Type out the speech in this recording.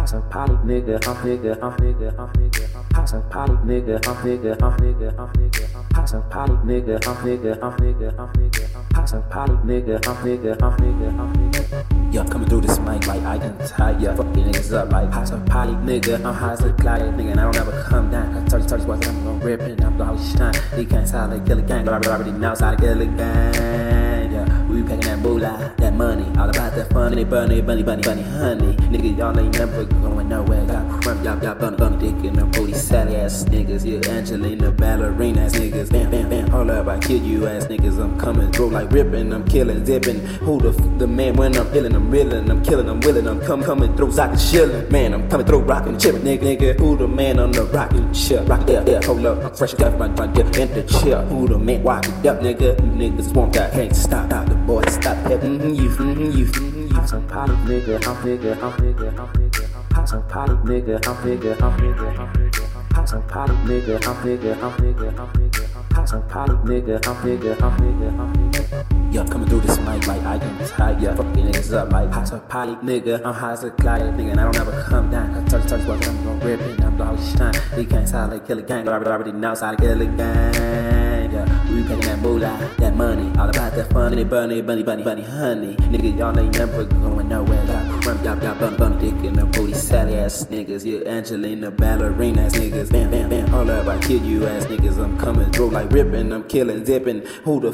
House and potty nigga, nigga, nigga, nigga. House and potty nigga, nigga, nigga, nigga. House and potty nigga, nigga, nigga, nigga. House and potty nigga, nigga, nigga, nigga. Yo, coming through this mic like I can tie ya fucking niggas up like house and potty nigga, I'm high as a cloud nigga, and I don't ever come down. Cause 30 what I'm gonna rip it, I'm always shine. He can't sound like kill a gang, but I already know how to kill a gang. Yeah, we packing that moolah, that money, all about that funny, bunny, honey. Nigga, y'all ain't never going nowhere. Got crumb, y'all bunny dick in them booty, sally ass niggas. Yeah, Angelina, ballerina ass niggas. Bam, hold up, I kill you ass niggas. I'm coming through like ripping, I'm killing, zipping. Who the man when I'm illin', I'm reeling, I'm killing, I'm willing, I'm coming through, Zaka chillin'. Man, I'm coming through, rockin' chillin', nigga. Who the man on the rockin' shit? Rock yeah, hold up, I'm fresh got my dip in the chill. Who the man walk it up, nigga? You niggas want that, can't stop the boy, stop it. You. House and potty nigga, nigga, nigga. House and potty nigga, nigga, nigga. House and potty nigga, nigga, nigga. House and potty nigga, nigga, nigga. Yo, coming through this mic like I can tie ya fucking niggas up like house and potty nigga, I'm high as a cloud nigga, and I don't ever come down. Cause 30 what I'm gonna rip it, I'm always shine. He can't sound like kill a gang, but I already know how to kill a gang. Yeah, we packing that moolah, that money, all about that funny, bunny, honey. Nigga, y'all ain't never going nowhere. Got crumb, y'all bunny dick in them booty, sally ass niggas. Yeah, Angelina, ballerina ass niggas. Bam, hold up, I kill you ass niggas. I'm coming through like ripping, I'm killing, zipping. Who the